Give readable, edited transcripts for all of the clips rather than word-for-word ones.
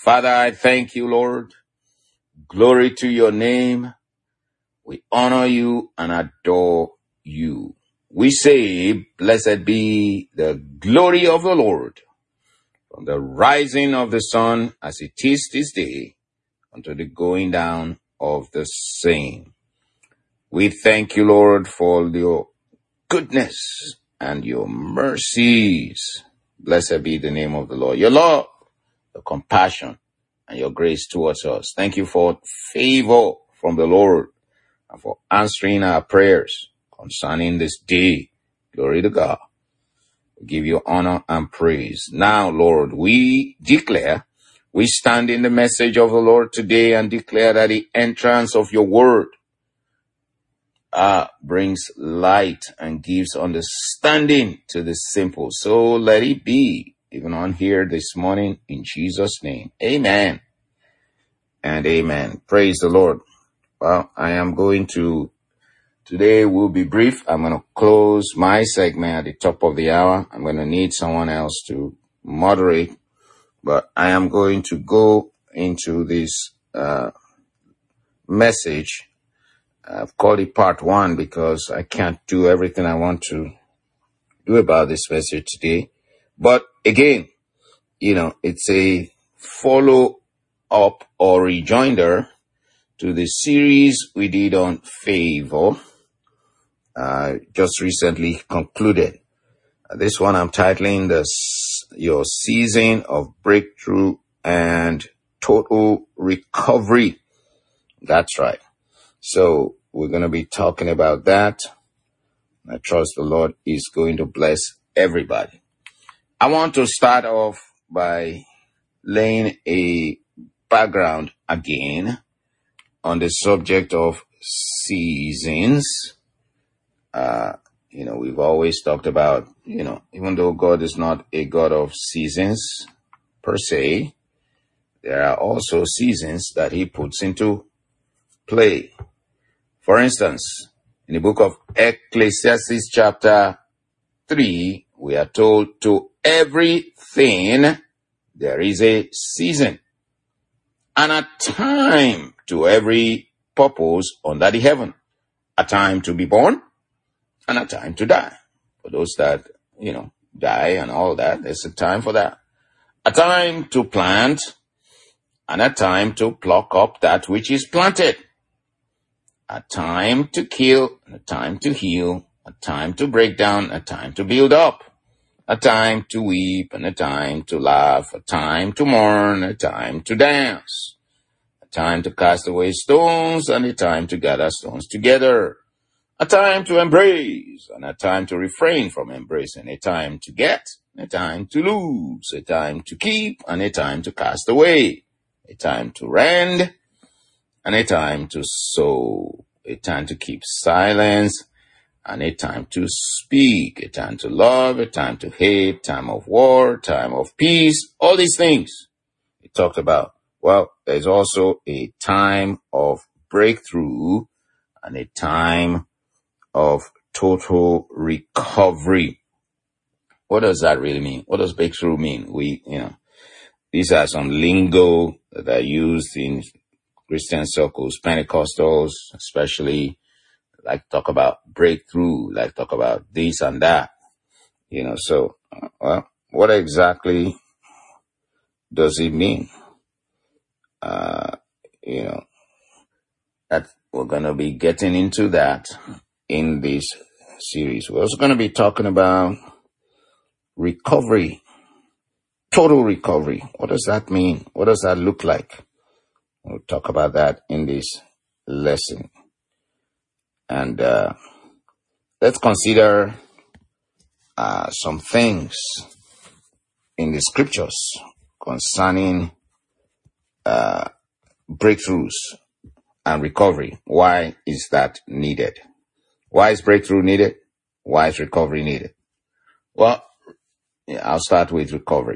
Father, I thank you, Lord. Glory to your name. We honor you and adore you. We say, blessed be the glory of the Lord from the rising of the sun as it is this day unto the going down of the same. We thank you, Lord, for your goodness and your mercies. Blessed be the name of the Lord. Your love, your compassion, and your grace towards us. Thank you for favor from the Lord and for answering our prayers concerning this day. Glory to God. We give you honor and praise. Now, Lord, we stand in the message of the Lord today and declare that the entrance of your word brings light and gives understanding to the simple. So let it be, even on here this morning, in Jesus' name. Amen and amen. Praise the Lord. Well, today will be brief. I'm going to close my segment at the top of the hour. I'm going to need someone else to moderate, but I am going to go into this message. I've called it part 1 because I can't do everything I want to do about this message today. But again, it's a follow-up or rejoinder to the series we did on favor, just recently concluded. This one I'm titling Your Season of Breakthrough and Total Recovery. That's right. So we're going to be talking about that. I trust the Lord is going to bless everybody. I want to start off by laying a background again on the subject of seasons. We've always talked about, even though God is not a God of seasons per se, there are also seasons that he puts into play. For instance, in the book of Ecclesiastes chapter 3, we are told to everything there is a season and a time to every purpose under the heaven. A time to be born and a time to die. For those that, die and all that, there's a time for that. A time to plant and a time to pluck up that which is planted. A time to kill, a time to heal, a time to break down, a time to build up, a time to weep and a time to laugh, a time to mourn, a time to dance, a time to cast away stones and a time to gather stones together, a time to embrace and a time to refrain from embracing, a time to get, a time to lose, a time to keep and a time to cast away, a time to rend and a time to sow, a time to keep silence, and a time to speak, a time to love, a time to hate, time of war, time of peace, all these things we talked about. Well, there's also a time of breakthrough and a time of total recovery. What does that really mean? What does breakthrough mean? These are some lingo that are used in Christian circles, Pentecostals, especially, like talk about breakthrough, like talk about this and that, so, what exactly does it mean? That we're going to be getting into that in this series. We're also going to be talking about recovery, total recovery. What does that mean? What does that look like? We'll talk about that in this lesson. And let's consider some things in the scriptures concerning breakthroughs and recovery. Why is that needed? Why is breakthrough needed? Why is recovery needed? Well, I'll start with recovery.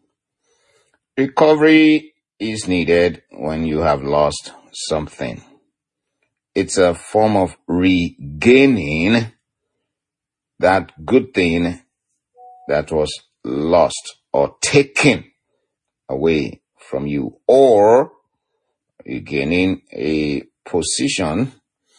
Recovery is needed when you have lost something. It's a form of regaining that good thing that was lost or taken away from you, or you're gaining a position,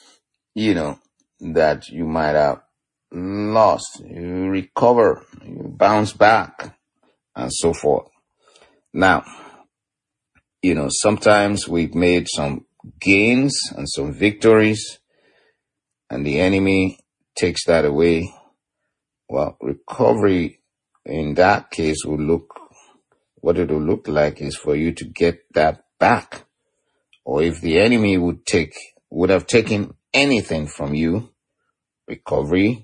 that you might have lost. You recover, you bounce back, and so forth. Now, sometimes we've made some gains and some victories, and the enemy takes that away. Well, recovery in that case what it will look like is for you to get that back. Or if the enemy would have taken anything from you, recovery,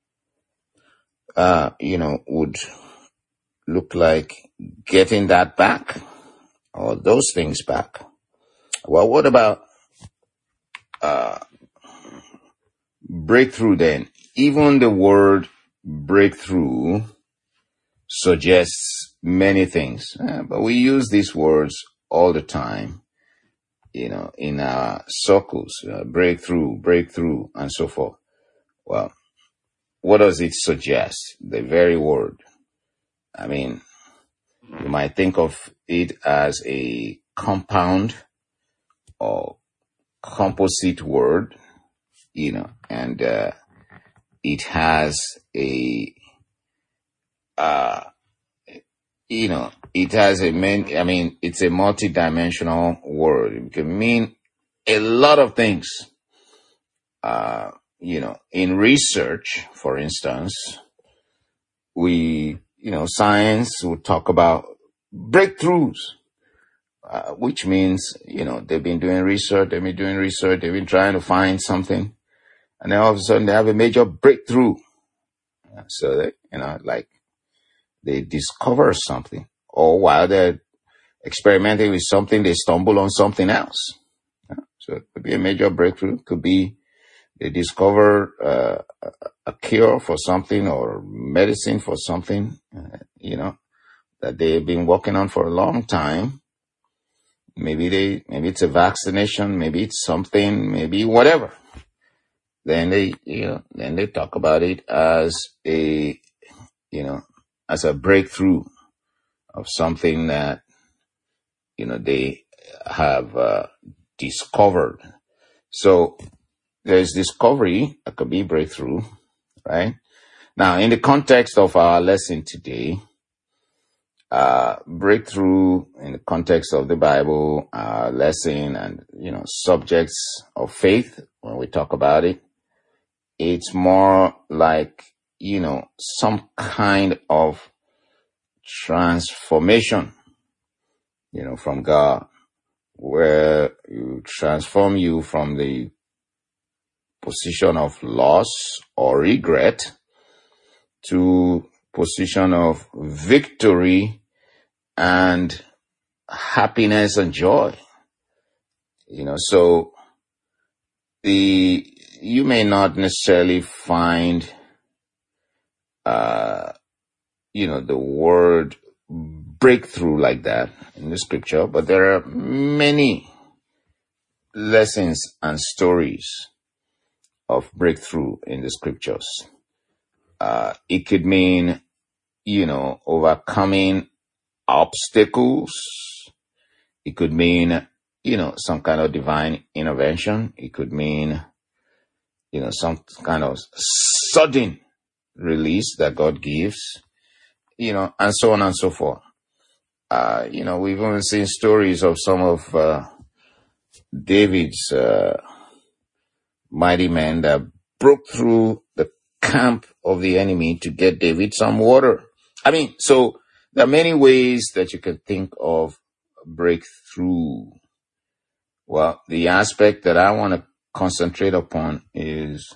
would look like getting that back or those things back. Well, what about breakthrough then? Even the word breakthrough suggests many things, but we use these words all the time, in our circles, breakthrough, and so forth. Well, what does it suggest? The very word. I mean, you might think of it as a compound or composite word, and it has it has it's a multidimensional word. It can mean a lot of things. In research, for instance, science will talk about breakthroughs, which means, they've been doing research, they've been trying to find something, and then all of a sudden they have a major breakthrough. So, they discover something, or while they're experimenting with something, they stumble on something else. So it could be a major breakthrough. It could be they discover a cure for something or medicine for something, that they've been working on for a long time. Maybe it's a vaccination, maybe it's something, maybe whatever. Then they talk about it as as a breakthrough of something that, they have discovered. So there's discovery that could be breakthrough, right? Now, in the context of our lesson today, breakthrough in the context of the Bible, our lesson, and, subjects of faith, when we talk about it, it's more like, some kind of transformation, from God, where you transform you from the position of loss or regret to position of victory and happiness and joy. So you may not necessarily find the word breakthrough like that in the scripture, but there are many lessons and stories of breakthrough in the scriptures. It could mean, overcoming obstacles. It could mean, some kind of divine intervention. It could mean, some kind of sudden release that God gives, and so on and so forth. We've even seen stories of some of David's mighty men that broke through the camp of the enemy to get David some water. So there are many ways that you can think of breakthrough. Well, the aspect that I want to concentrate upon is,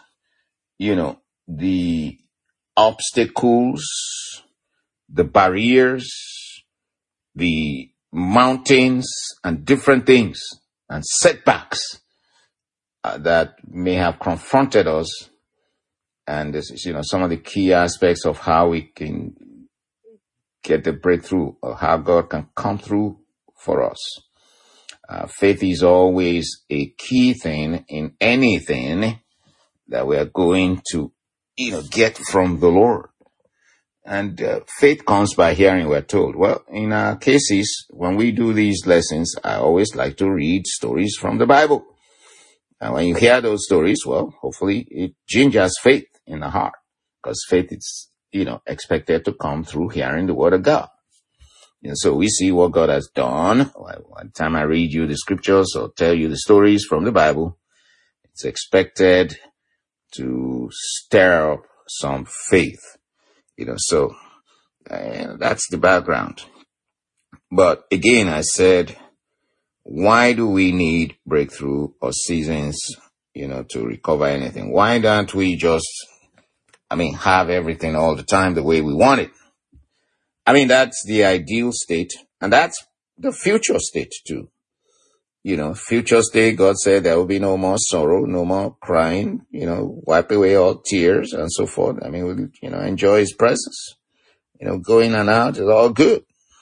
the obstacles, the barriers, the mountains, and different things and setbacks that may have confronted us. And this is, some of the key aspects of how we can get the breakthrough, or how God can come through for us. Faith is always a key thing in anything that we are going to, get from the Lord. And faith comes by hearing, we're told. Well, in our cases, when we do these lessons, I always like to read stories from the Bible. And when you hear those stories, well, hopefully it gingers faith in the heart, because faith is, expected to come through hearing the word of God. So we see what God has done. One time I read you the scriptures or tell you the stories from the Bible, it's expected to stir up some faith. So that's the background. But again, I said, why do we need breakthrough or seasons, to recover anything? Why don't we just, have everything all the time the way we want it? That's the ideal state, and that's the future state too. Future state, God said there will be no more sorrow, no more crying, wipe away all tears and so forth. We'll, enjoy his presence. Going and out is all good.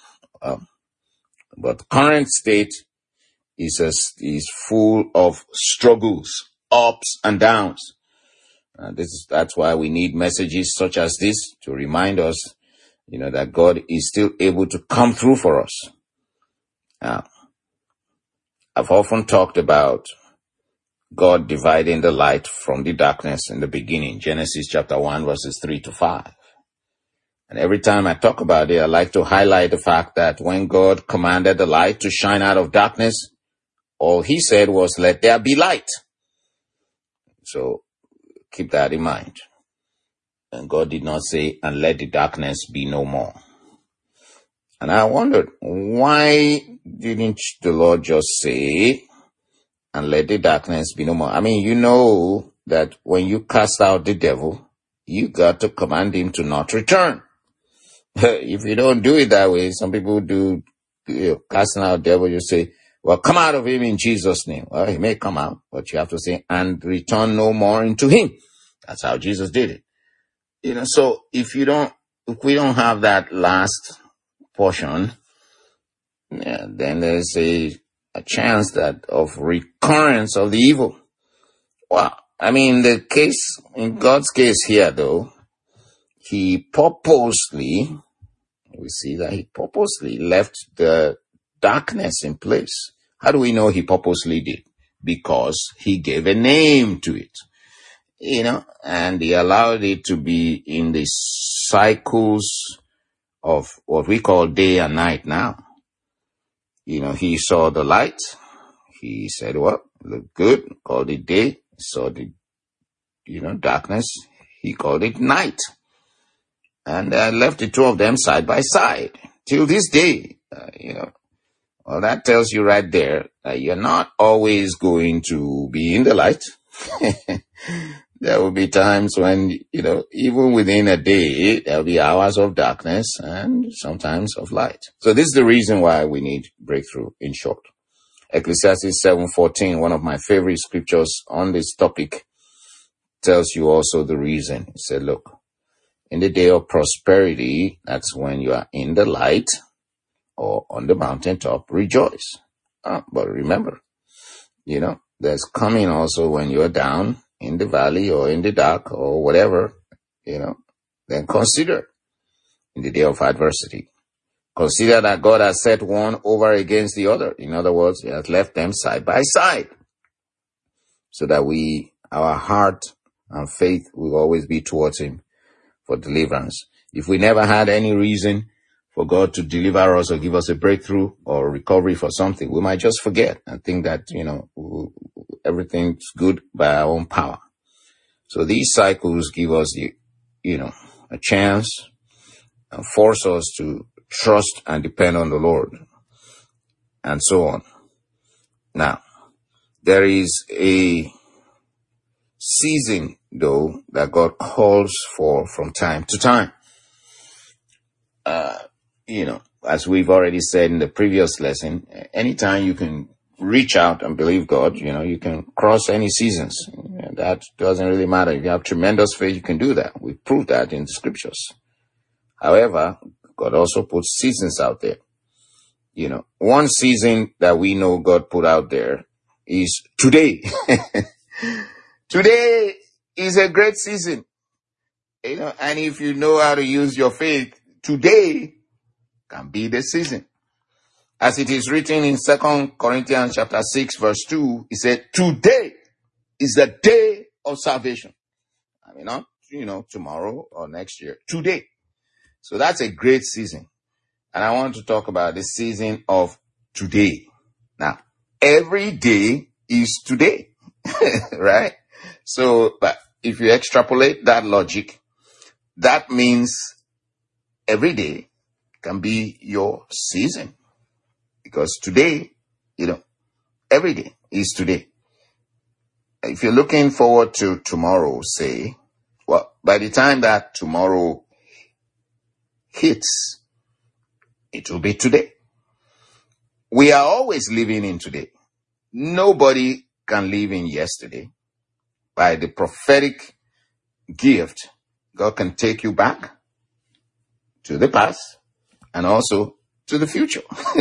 But current state is full of struggles, ups and downs. That's why we need messages such as this to remind us, that God is still able to come through for us. I've often talked about God dividing the light from the darkness in the beginning, Genesis chapter 1, verses 3-5. And every time I talk about it, I like to highlight the fact that when God commanded the light to shine out of darkness, all he said was, let there be light. So keep that in mind. And God did not say, and let the darkness be no more. And I wondered, why didn't the Lord just say, and let the darkness be no more? That when you cast out the devil, you got to command him to not return. If you don't do it that way, some people do, casting out devil, you say, well, come out of him in Jesus' name. Well, he may come out, but you have to say, and return no more into him. That's how Jesus did it. So if we don't have that last portion, then there's a chance of recurrence of the evil. Well, the case, in God's case here though, we see that he purposely left the darkness in place. How do we know he purposely did? Because he gave a name to it, and he allowed it to be in the cycles of what we call day and night now. He saw the light. He said, well, look good, called it day. He saw the, darkness. He called it night. And left the two of them side by side till this day. Well, that tells you right there that you're not always going to be in the light. There will be times when, even within a day, there will be hours of darkness and sometimes of light. So this is the reason why we need breakthrough, in short. Ecclesiastes 7:14, one of my favorite scriptures on this topic, tells you also the reason. It said, look, in the day of prosperity, that's when you are in the light or on the mountaintop, rejoice. But remember, there's coming also when you're down in the valley or in the dark or whatever, then consider in the day of adversity. Consider that God has set one over against the other. In other words, he has left them side by side so that our heart and faith will always be towards him for deliverance. If we never had any reason for God to deliver us or give us a breakthrough or recovery for something, we might just forget and think that, everything's good by our own power. So these cycles give us a chance and force us to trust and depend on the Lord and so on. Now, there is a season, though, that God calls for from time to time. As we've already said in the previous lesson, anytime you can reach out and believe God, you can cross any seasons. That doesn't really matter. If you have tremendous faith, you can do that. We proved that in the scriptures. However, God also puts seasons out there. One season that we know God put out there is today. Today is a great season. And if you know how to use your faith, today can be the season. As it is written in 2 Corinthians chapter 6, verse 2, it said, today is the day of salvation. I mean, not, tomorrow or next year, today. So that's a great season. And I want to talk about the season of today. Now, every day is today, right? So, but if you extrapolate that logic, that means every day can be your season. Because today, every day is today. If you're looking forward to tomorrow, say, well, by the time that tomorrow hits, it will be today. We are always living in today. Nobody can live in yesterday. By the prophetic gift, God can take you back to the past and also to the future.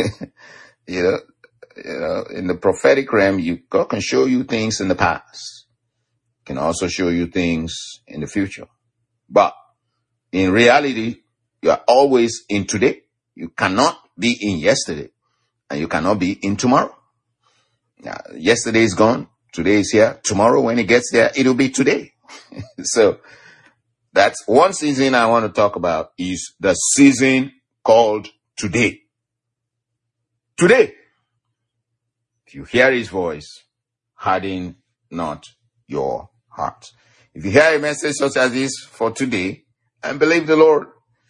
In the prophetic realm, God can show you things in the past, can also show you things in the future. But in reality, you are always in today. You cannot be in yesterday, and you cannot be in tomorrow. Now, yesterday is gone. Today is here. Tomorrow, when it gets there, it'll be today. So that's one season I want to talk about, is the season called today. Today. If you hear his voice, harden not your heart. If you hear a message such as this for today, and believe the Lord,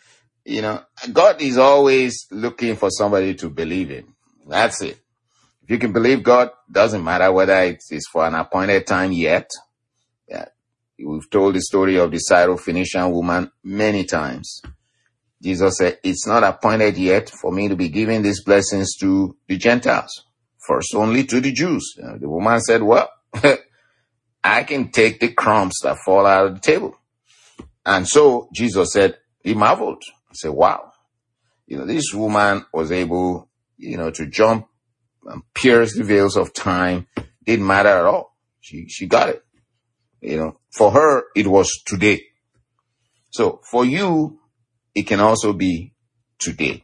God is always looking for somebody to believe in. That's it. If you can believe God, doesn't matter whether it is for an appointed time yet. Yeah. We've told the story of the Syrophoenician woman many times. Jesus said, it's not appointed yet for me to be giving these blessings to the Gentiles. First only to the Jews. The woman said, well, I can take the crumbs that fall out of the table. And so Jesus said, he marveled. He said, wow. This woman was able, to jump and pierce the veils of time. Didn't matter at all. She got it. For her, it was today. So for you, it can also be today.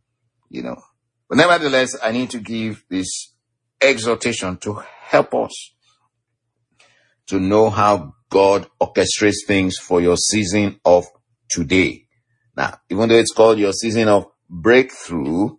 But nevertheless, I need to give this exhortation to help us to know how God orchestrates things for your season of today. Now, even though it's called your season of breakthrough,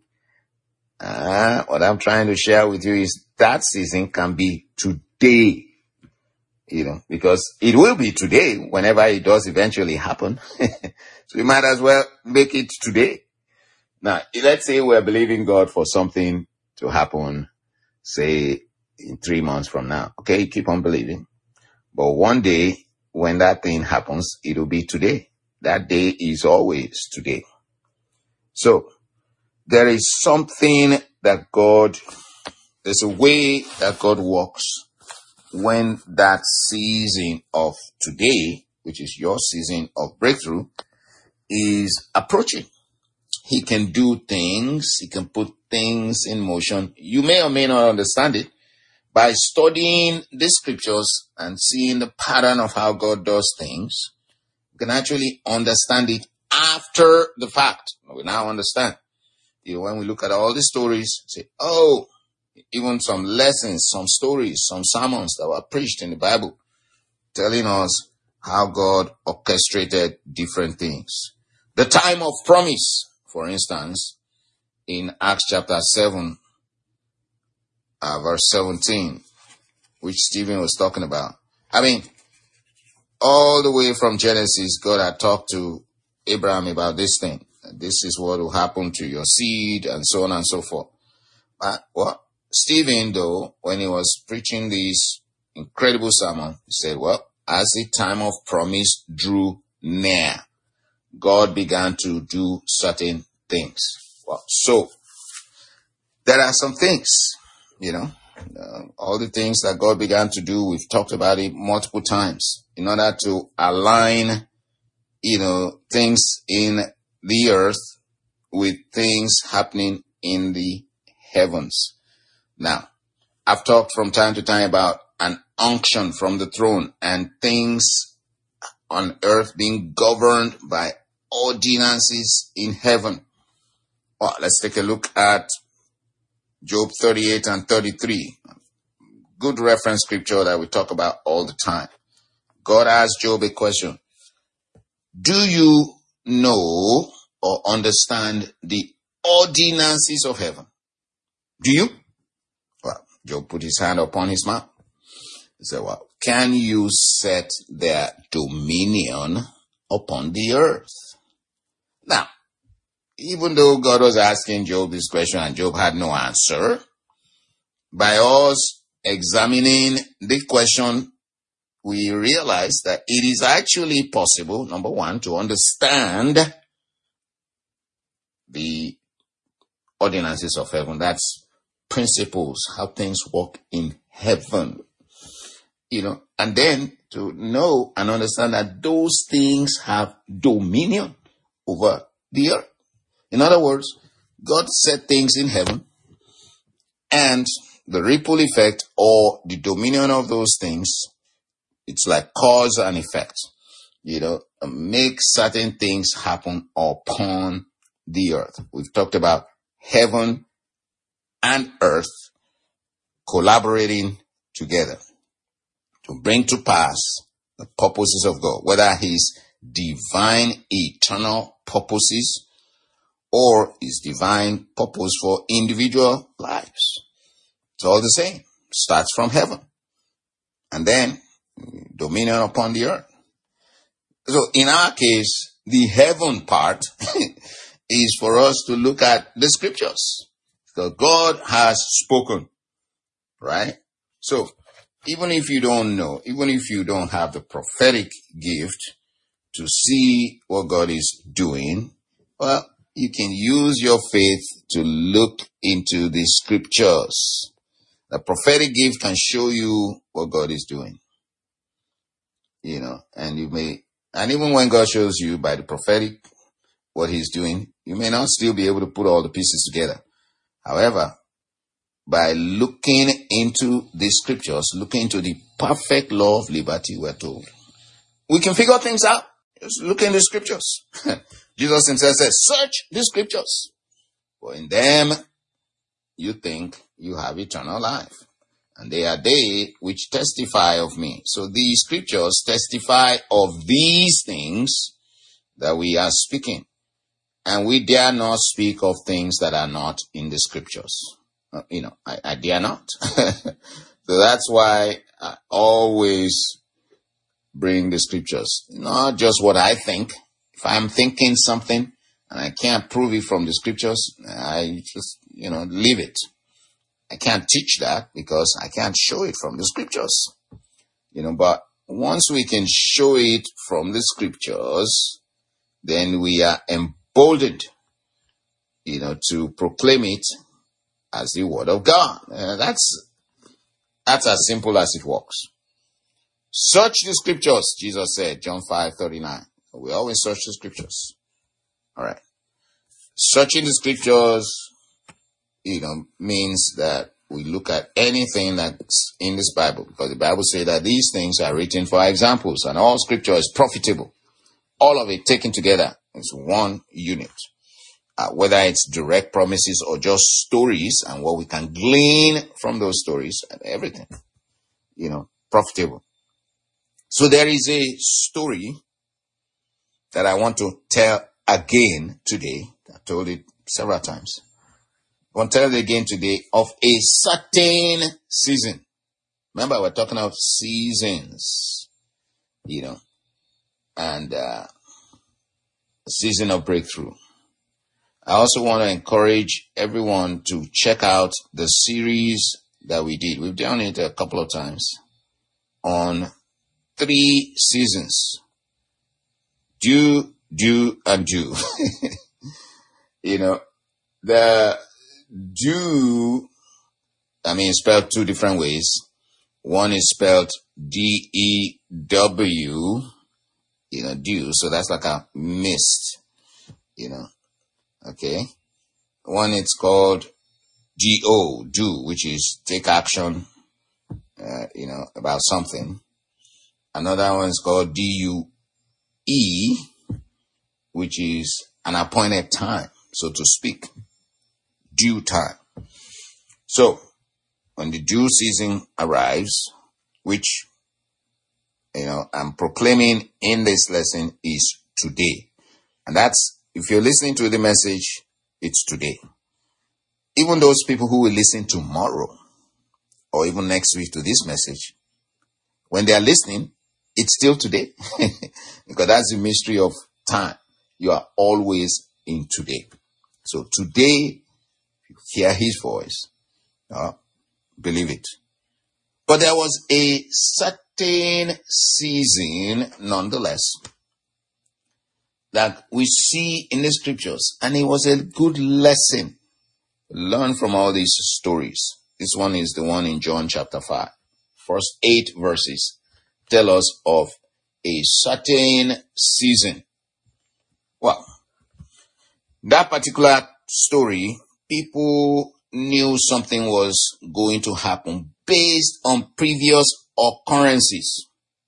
what I'm trying to share with you is that season can be today, because it will be today whenever it does eventually happen. So we might as well make it today. Now, let's say we're believing God for something to happen, say, in 3 months from now. Okay, keep on believing. But one day, when that thing happens, it'll be today. That day is always today. So, there is something that there's a way that God works when that season of today, which is your season of breakthrough, is approaching. He can do things. He can put things in motion. You may or may not understand it. By studying the scriptures and seeing the pattern of how God does things, you can actually understand it after the fact. We now understand. When we look at all the stories, say, oh, even some lessons, some stories, some sermons that were preached in the Bible, telling us how God orchestrated different things. The time of promise, for instance, in Acts chapter 7, verse 17, which Stephen was talking about. I mean, all the way from Genesis, God had talked to Abraham about this thing. This is what will happen to your seed, and so on and so forth. But Stephen, though, when he was preaching this incredible sermon, he said, well, as the time of promise drew near, God began to do certain things. Well, so there are some things, all the things that God began to do, we've talked about it multiple times in order to align, things in the earth with things happening in the heavens. Now, I've talked from time to time about an unction from the throne and things on earth being governed by ordinances in heaven. Well, let's take a look at Job 38 and 33. Good reference scripture that we talk about all the time. God asked Job a question. Do you know or understand the ordinances of heaven? Do you? Well, Job put his hand upon his mouth. He said, well, can you set their dominion upon the earth? Now, even though God was asking Job this question and Job had no answer, by us examining the question, we realize that it is actually possible, number one, to understand the ordinances of heaven. That's principles, how things work in heaven. And then to know and understand that those things have dominion over the earth. In other words, God set things in heaven, and the ripple effect or the dominion of those things, it's like cause and effect, make certain things happen upon the earth. We've talked about heaven and earth collaborating together to bring to pass the purposes of God, whether his divine eternal purposes or his divine purpose for individual lives. It's all the same. Starts from heaven. And then dominion upon the earth. So in our case, the heaven part is for us to look at the scriptures. Because God has spoken. Right? So even if you don't know, even if you don't have the prophetic gift to see what God is doing, well, you can use your faith to look into the scriptures. The prophetic gift can show you what God is doing. And even when God shows you by the prophetic what he's doing, you may not still be able to put all the pieces together. However, by looking into the scriptures, looking into the perfect law of liberty, we're told, we can figure things out. Just look in the scriptures. Jesus himself says, search the scriptures, for in them you think you have eternal life, and they are they which testify of me. So these scriptures testify of these things that we are speaking, and we dare not speak of things that are not in the scriptures. I dare not. So that's why I always bring the scriptures, not just what I think. If I'm thinking something and I can't prove it from the scriptures, I just, leave it. I can't teach that because I can't show it from the scriptures. But once we can show it from the scriptures, then we are emboldened, to proclaim it as the word of God. That's as simple as it works. Search the scriptures, Jesus said, John 5:39. We always search the scriptures. All right. Searching the scriptures, means that we look at anything that's in this Bible, because the Bible says that these things are written for examples, and all scripture is profitable. All of it taken together is one unit. Whether it's direct promises or just stories and what we can glean from those stories and everything, profitable. So there is a story that I want to tell again today. I told it several times. I want to tell it again today of a certain season. Remember, we're talking about seasons, and a season of breakthrough. I also want to encourage everyone to check out the series that we did. We've done it a couple of times on 3 seasons. Do, and do. The do, spelled 2 different ways. One is spelled D-E-W, dew. So that's like a mist, okay. One it's called D-O, do, which is take action, about something. Another one is called D-U, E, which is an appointed time, so to speak, due time. So, when the due season arrives, which, I'm proclaiming in this lesson is today. And that's, if you're listening to the message, it's today. Even those people who will listen tomorrow or even next week to this message, when they are listening, it's still today. Because that's the mystery of time. You are always in today. So today, hear his voice. Believe it. But there was a certain season, nonetheless, that we see in the scriptures. And it was a good lesson. Learn from all these stories. This one is the one in John chapter 5. First 8 verses tell us of a certain season. Well, that particular story, people knew something was going to happen based on previous occurrences.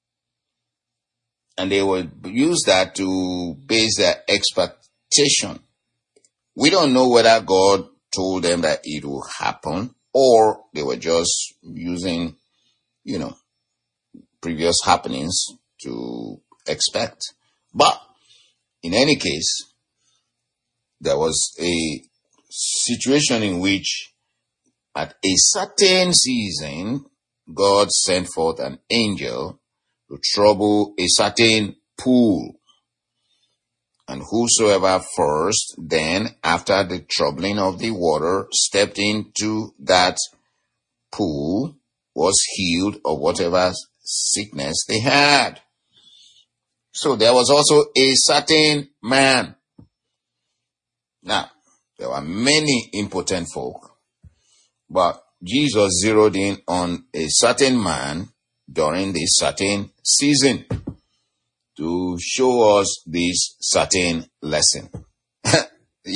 And they would use that to base their expectation. We don't know whether God told them that it will happen or they were just using, previous happenings to expect. But in any case, there was a situation in which at a certain season, God sent forth an angel to trouble a certain pool. And whosoever first, then after the troubling of the water, stepped into that pool was healed of whatever sickness they had. So there was also a certain man. Now, there were many impotent folk, but Jesus zeroed in on a certain man during this certain season to show us this certain lesson. And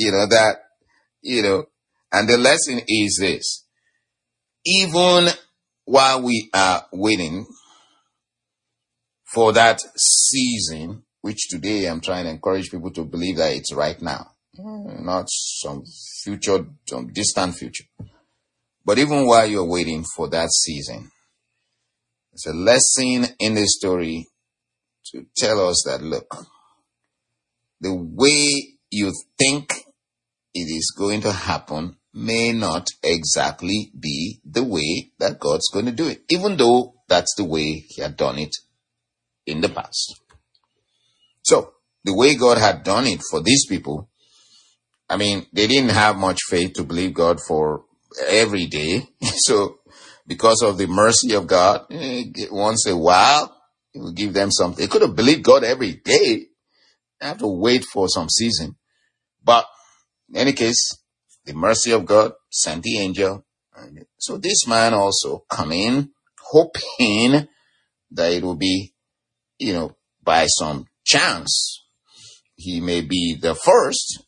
the lesson is this. Even while we are waiting for that season, which today I'm trying to encourage people to believe that it's right now, not some future, some distant future. But even while you're waiting for that season, there's a lesson in this story to tell us that, look, the way you think it is going to happen may not exactly be the way that God's going to do it, even though that's the way he had done it in the past. So, the way God had done it for these people, they didn't have much faith to believe God for every day. So, because of the mercy of God, once a while, he will give them something. They could have believed God every day. They have to wait for some season. But, in any case, the mercy of God sent the angel. So this man also come in, hoping that it will be, by some chance, he may be the first.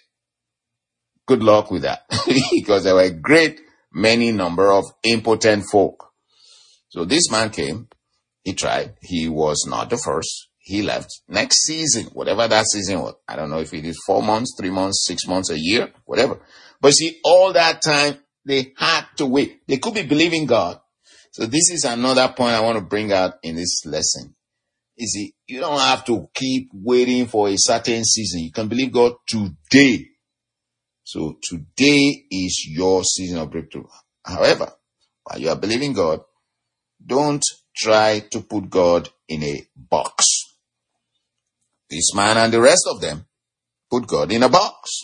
Good luck with that. Because there were a great many number of impotent folk. So this man came, he tried, he was not the first. He left. Next season, whatever that season was, I don't know if it is 4 months, 3 months, 6 months, a year, whatever. But see, all that time, they had to wait. They could be believing God. So this is another point I want to bring out in this lesson. You see, you don't have to keep waiting for a certain season. You can believe God today. So today is your season of breakthrough. However, while you are believing God, don't try to put God in a box. This man and the rest of them put God in a box.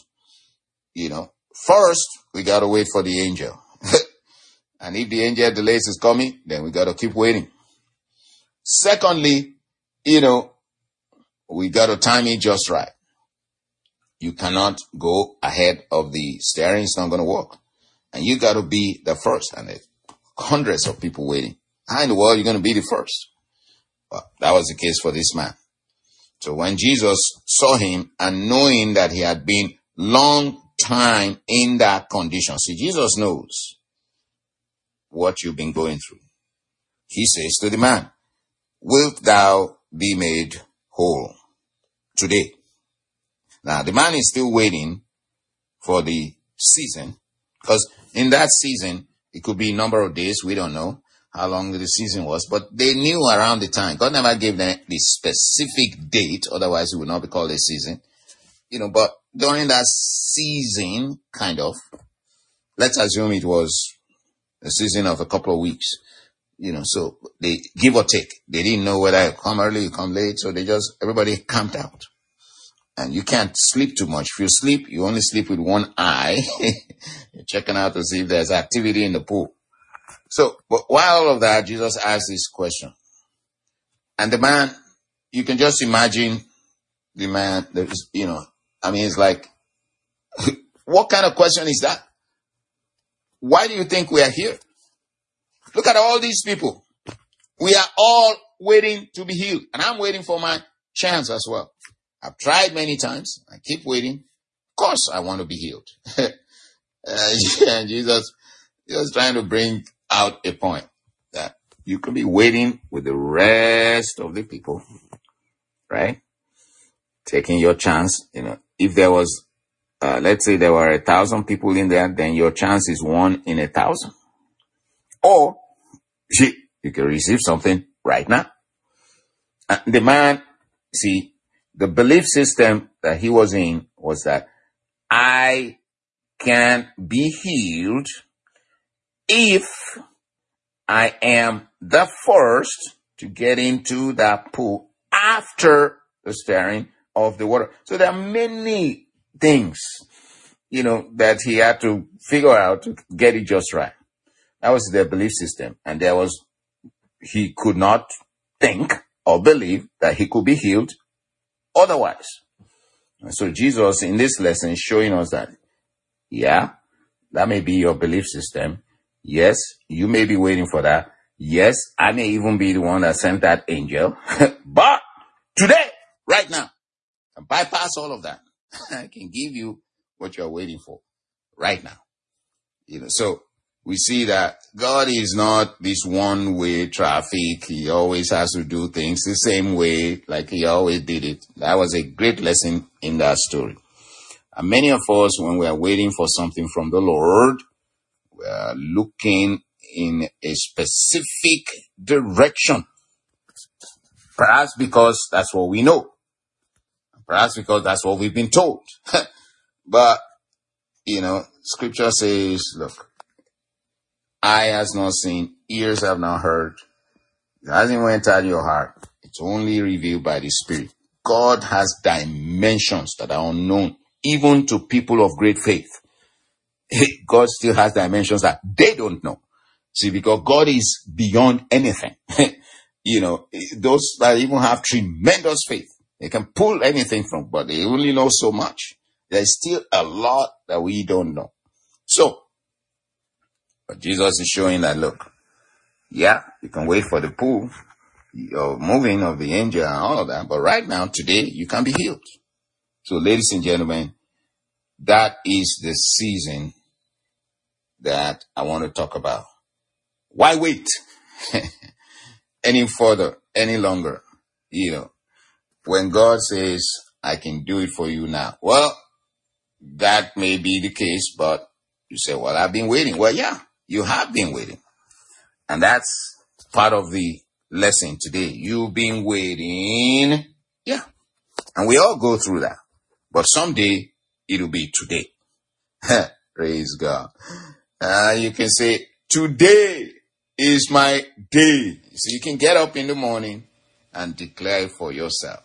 First, we got to wait for the angel. And if the angel delays his coming, then we got to keep waiting. Secondly, we got to time it just right. You cannot go ahead of the steering. It's not going to work. And you got to be the first. And there's hundreds of people waiting. How in the world are you going to be the first? Well, that was the case for this man. So when Jesus saw him and knowing that he had been long time in that condition. See, Jesus knows what you've been going through. He says to the man, wilt thou be made whole? today. Now, the man is still waiting for the season, because in that season, it could be a number of days. We don't know how long the season was, but they knew around the time. God never gave them the specific date, otherwise it would not be called a season. But during that season, kind of, let's assume it was a season of a couple of weeks, so they give or take. They didn't know whether it come early, it come late, so everybody camped out. And you can't sleep too much. If you sleep, you only sleep with one eye. You're checking out to see if there's activity in the pool. So, but while all of that, Jesus asked this question. And the man, you can just imagine the man, it's like, what kind of question is that? Why do you think we are here? Look at all these people. We are all waiting to be healed. And I'm waiting for my chance as well. I've tried many times. I keep waiting. Of course, I want to be healed. And Jesus trying to bring out a point that you could be waiting with the rest of the people, right? Taking your chance. If there was, let's say there were 1,000 people in there, then your chance is 1 in 1,000. Or you can receive something right now. The man, the belief system that he was in was that I can be healed if I am the first to get into that pool after the stirring of the water. So there are many things, that he had to figure out to get it just right. That was their belief system. And he could not think or believe that he could be healed otherwise. And so Jesus in this lesson is showing us that, that may be your belief system. Yes, you may be waiting for that. Yes, I may even be the one that sent that angel. But today, right now, I bypass all of that. I can give you what you're waiting for right now. So we see that God is not this one-way traffic. He always has to do things the same way, like he always did it. That was a great lesson in that story. And many of us, when we are waiting for something from the Lord, we are looking in a specific direction. Perhaps because that's what we know. Perhaps because that's what we've been told. But, scripture says, look, eye has not seen, ears have not heard. It hasn't entered your heart. It's only revealed by the Spirit. God has dimensions that are unknown, even to people of great faith. God still has dimensions that they don't know. See, because God is beyond anything. Those that even have tremendous faith, they can pull anything from, but they only know so much. There's still a lot that we don't know. So, but Jesus is showing that, look, you can wait for the pull, or moving of the angel and all of that, but right now, today, you can be healed. So, ladies and gentlemen, that is the season that I want to talk about. Why wait any further, any longer? When God says, I can do it for you now. Well, that may be the case, but you say, well, I've been waiting. Well, you have been waiting. And that's part of the lesson today. You've been waiting. And we all go through that. But someday, it'll be today. Praise God. You can say, today is my day. So you can get up in the morning and declare it for yourself.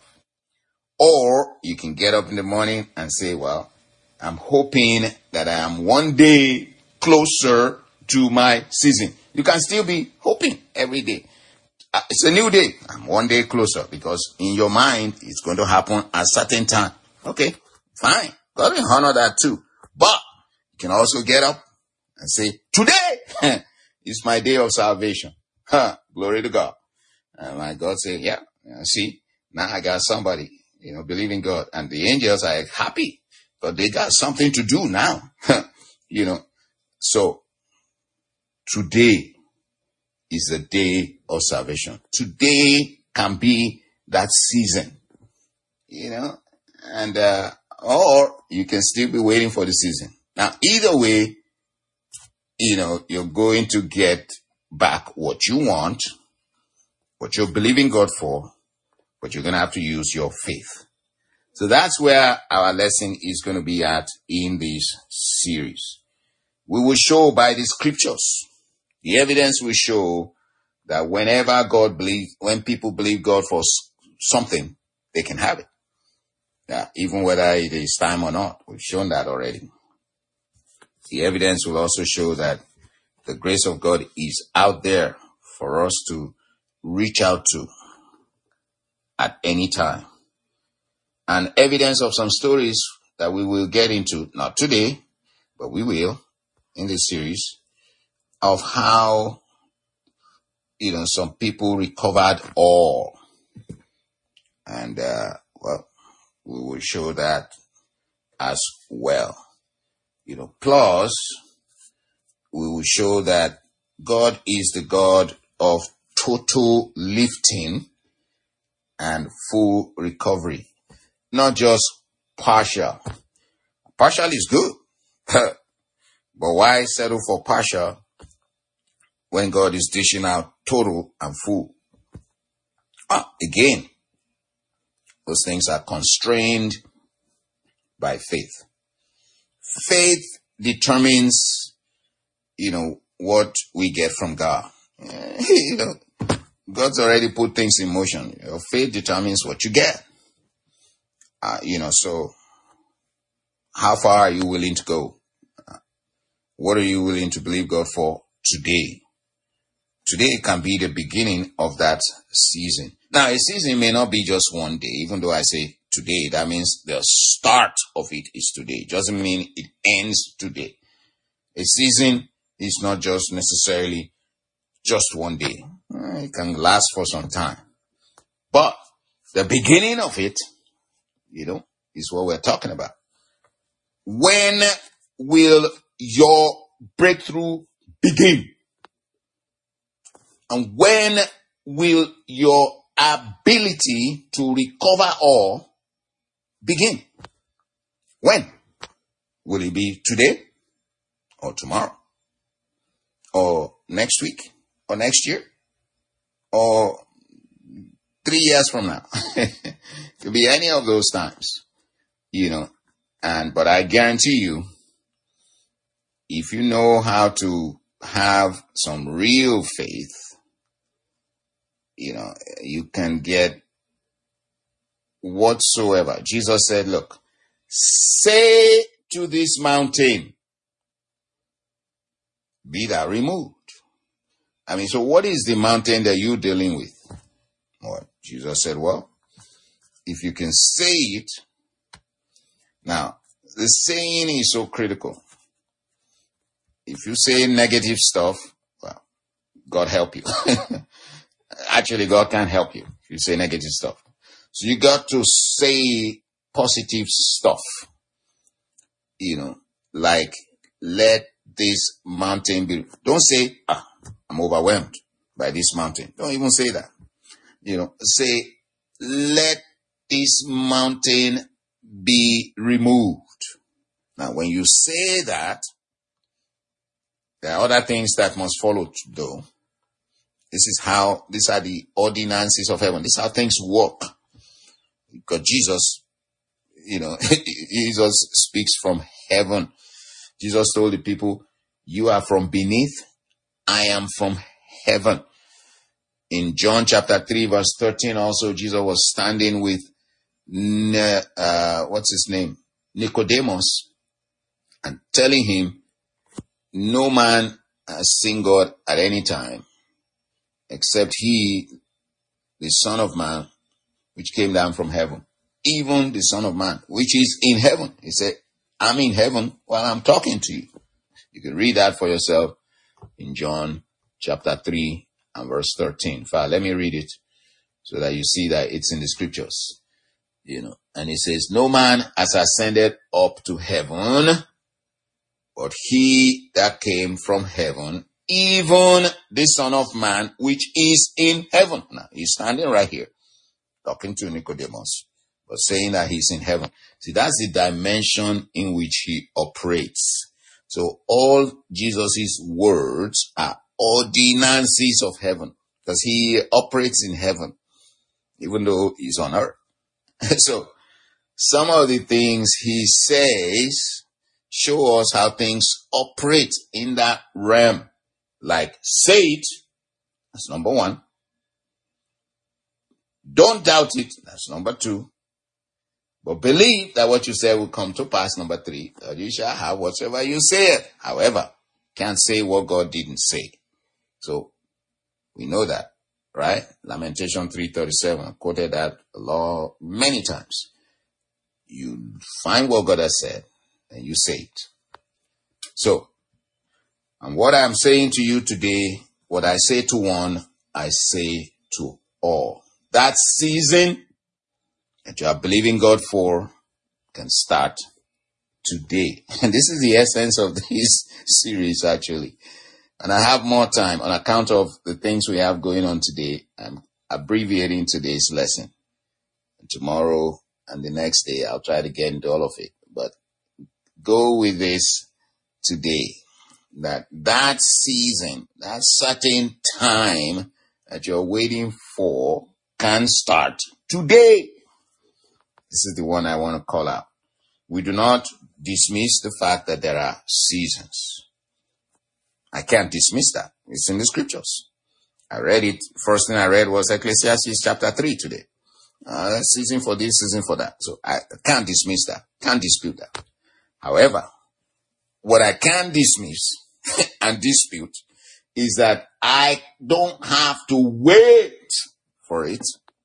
Or you can get up in the morning and say, well, I'm hoping that I am one day closer to my season. You can still be hoping every day. It's a new day. I'm one day closer, because in your mind, it's going to happen at a certain time. Okay, fine. God will honor that too. But you can also get up and say, today is my day of salvation. Glory to God. And my God said, see, now I got somebody, believing God. And the angels are happy, but they got something to do now. So today is the day of salvation. Today can be that season. and, or you can still be waiting for the season. Now, either way, you're going to get back what you want, what you're believing God for, but you're going to have to use your faith. So that's where our lesson is going to be at in this series. We will show by the scriptures. The evidence will show that when people believe God for something, they can have it. Yeah, even whether it is time or not. We've shown that already. The evidence will also show that the grace of God is out there for us to reach out to at any time. And evidence of some stories that we will get into, not today, but we will in this series, of how, some people recovered all. And, we will show that as well. Plus, we will show that God is the God of total lifting and full recovery. Not just partial. Partial is good. But why settle for partial when God is dishing out total and full? Again, those things are constrained by faith. Faith determines, what we get from God. God's already put things in motion. Your faith determines what you get. So how far are you willing to go? What are you willing to believe God for today? Today can be the beginning of that season. Now, a season may not be just one day. Even though I say today, that means the start of it is today. It doesn't mean it ends today. A season is not just necessarily just one day. It can last for some time. But the beginning of it, is what we're talking about. When will your breakthrough begin? And when will your ability to recover all begin? When? Will it be today? Or tomorrow? Or next week? Or next year? Or 3 years from now? It could be any of those times. But I guarantee you, if you know how to have some real faith, you can get whatsoever. Jesus said, look, say to this mountain, be thou removed. So what is the mountain that you're dealing with? Well, Jesus said, well, if you can say it. Now, the saying is so critical. If you say negative stuff, well, God help you. Actually, God can't help you if you say negative stuff. So you got to say positive stuff. Like, let this mountain be. Don't say, I'm overwhelmed by this mountain. Don't even say that. Say, let this mountain be removed. Now, when you say that, there are other things that must follow though. These are the ordinances of heaven. This is how things work. Because Jesus, Jesus speaks from heaven. Jesus told the people, you are from beneath, I am from heaven. In John chapter 3 verse 13 also, Jesus was standing with, what's his name? Nicodemus, and telling him, no man has seen God at any time, except he, the Son of Man, which came down from heaven. Even the Son of Man, which is in heaven. He said, I'm in heaven while I'm talking to you. You can read that for yourself in John chapter 3 and verse 13. In fact, let me read it so that you see that it's in the scriptures. And it says, no man has ascended up to heaven, but he that came from heaven, even the Son of Man, which is in heaven. Now, he's standing right here, talking to Nicodemus. but saying that he's in heaven. See, that's the dimension in which he operates. So all Jesus' words are ordinances of heaven, because he operates in heaven, even though he's on earth. So some of the things he says show us how things operate in that realm. Like, say it, that's number one. Don't doubt it, that's number two. But believe that what you say will come to pass, number three. That you shall have whatsoever you say. However, can't say what God didn't say. So we know that, right? Lamentation 3:37. I quoted that many times. You find what God has said and you say it. So, and what I'm saying to you today, what I say to one, I say to all. That season that you are believing God for can start today. And this is the essence of this series, actually. And I have more time on account of the things we have going on today. I'm abbreviating today's lesson. And tomorrow and the next day, I'll try to get into all of it. But go with this today. That season, that certain time that you're waiting for can start today. This is the one I want to call out. We do not dismiss the fact that there are seasons. I can't dismiss that. It's in the scriptures. I read it. First thing I read was Ecclesiastes chapter 3 today. Season for this, season for that. So I can't dismiss that. Can't dispute that. However, what I can dismiss and dispute is that I don't have to wait for it.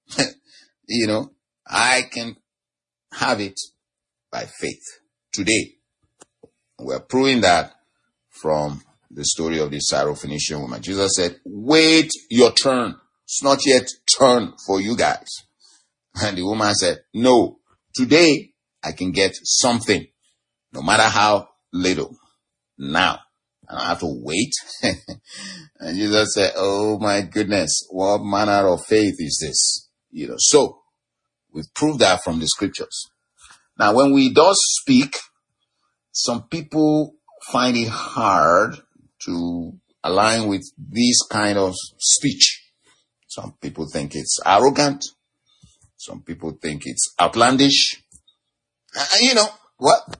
I can have it by faith today. We're proving that from the story of the Syrophoenician woman. Jesus said, wait your turn. It's not yet turn for you guys. And the woman said, no, today I can get something, no matter how little. Now, I don't have to wait. And Jesus said, oh my goodness, what manner of faith is this? So we've proved that from the scriptures. Now, when we do speak, some people find it hard to align with this kind of speech. Some people think it's arrogant. Some people think it's outlandish. What?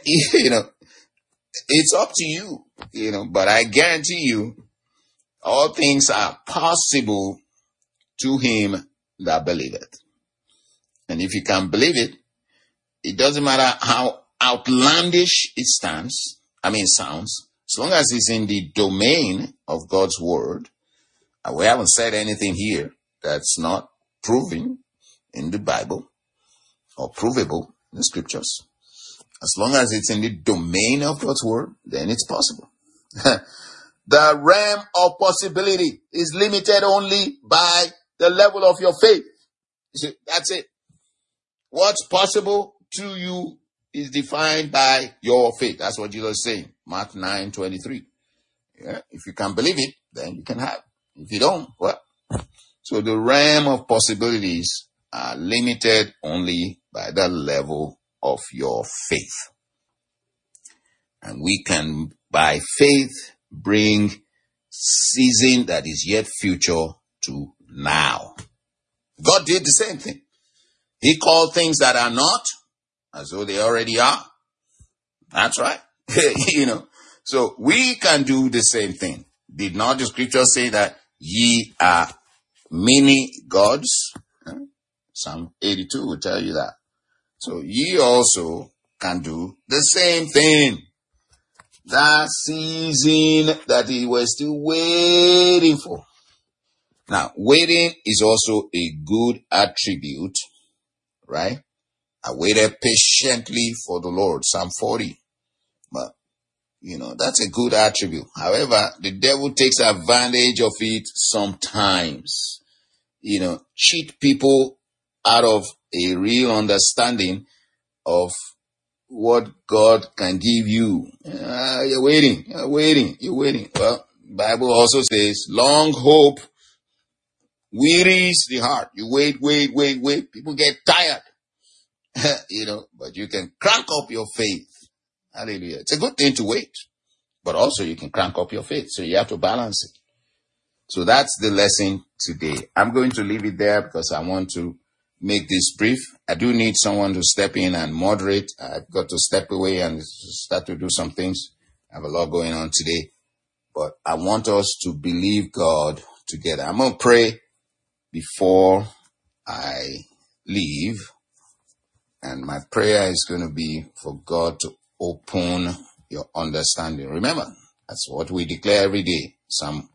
It's up to you, but I guarantee you all things are possible to him that believeth. And if you can believe it, it doesn't matter how outlandish it sounds, as long as it's in the domain of God's word. And we haven't said anything here that's not proven in the Bible or provable in the scriptures. As long as it's in the domain of God's word, then it's possible. The realm of possibility is limited only by the level of your faith. See, that's it. What's possible to you is defined by your faith. That's what Jesus is saying. Mark 9:23. Yeah? If you can believe it, then you can have. If you don't, well. So the realm of possibilities are limited only by the level of your faith. And we can, by faith, bring season that is yet future to now. God did the same thing. He called things that are not as though they already are. That's right. So we can do the same thing. Did not the scripture say that ye are many gods? Psalm 82 will tell you that. So ye also can do the same thing. That season that he was still waiting for. Now, waiting is also a good attribute, right? I waited patiently for the Lord, Psalm 40. But, that's a good attribute. However, the devil takes advantage of it sometimes. Cheat people out of a real understanding of what God can give you. You're waiting. Well, the Bible also says, long hope wearies the heart. You wait. People get tired. but you can crank up your faith. Hallelujah. It's a good thing to wait, but also you can crank up your faith. So you have to balance it. So that's the lesson today. I'm going to leave it there because I want to make this brief. I do need someone to step in and moderate. I've got to step away and start to do some things. I have a lot going on today, but I want us to believe God together. I'm going to pray before I leave. And my prayer is going to be for God to open your understanding. Remember, that's what we declare every day. Psalm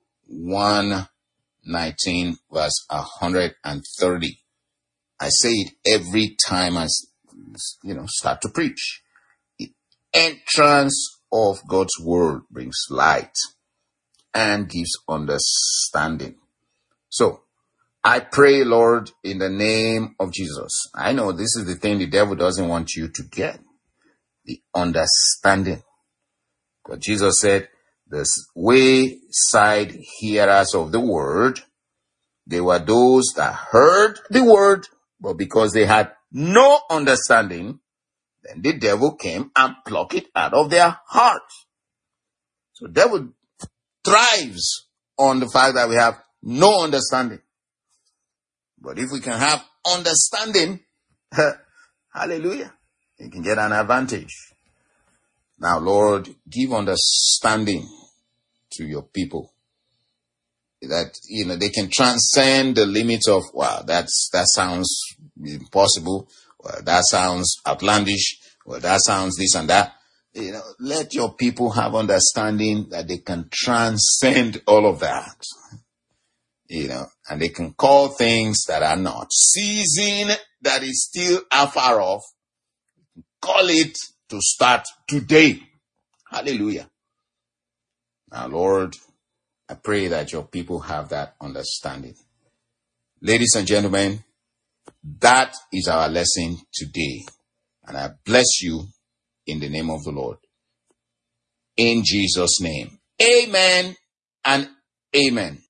119 verse 130. I say it every time I, start to preach. The entrance of God's word brings light and gives understanding. So, I pray, Lord, in the name of Jesus. I know this is the thing the devil doesn't want you to get. The understanding. But Jesus said, the wayside hearers of the word, they were those that heard the word, but because they had no understanding, then the devil came and plucked it out of their heart. So the devil thrives on the fact that we have no understanding. But if we can have understanding, hallelujah, you can get an advantage. Now, Lord, give understanding to your people that, they can transcend the limits of, wow, that sounds impossible. Well, that sounds outlandish. Well, that sounds this and that. Let your people have understanding that they can transcend all of that. And they can call things that are not. Season that is still afar off, call it to start today. Hallelujah. Now, Lord, I pray that your people have that understanding. Ladies and gentlemen, that is our lesson today. And I bless you in the name of the Lord. In Jesus' name. Amen and amen.